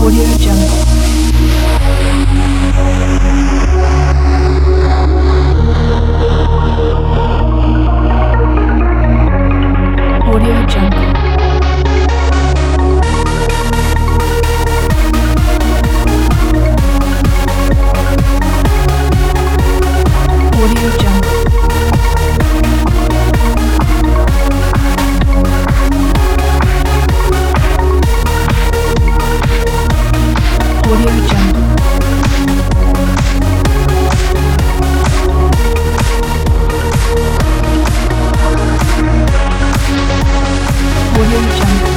Audio Jungle. Audio Jungle. Audio Jungle. Audio Jungle. Audio Jungle.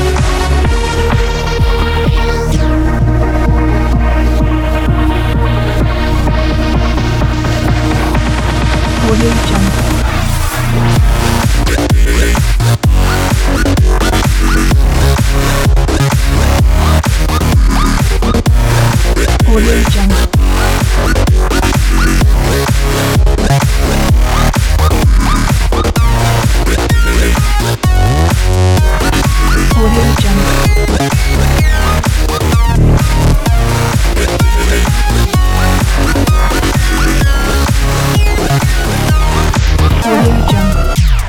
Audio Jungle. Audio Jungle. Audio Jungle. Audio Jungle.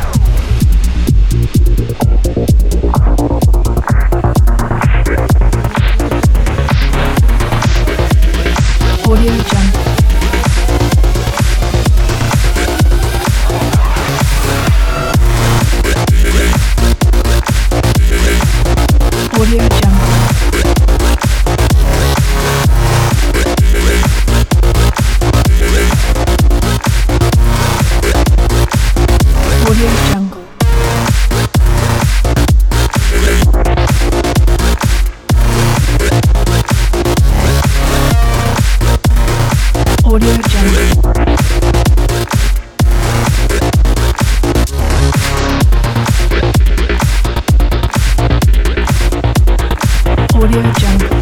Audio Jungle. Audio Jungle. Audio Jungle. Audio Jungle. Audio Jungle.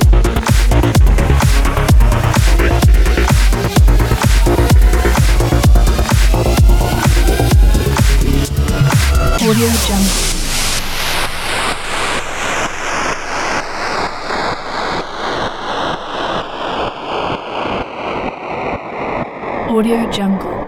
Audio Jungle. Audio Jungle.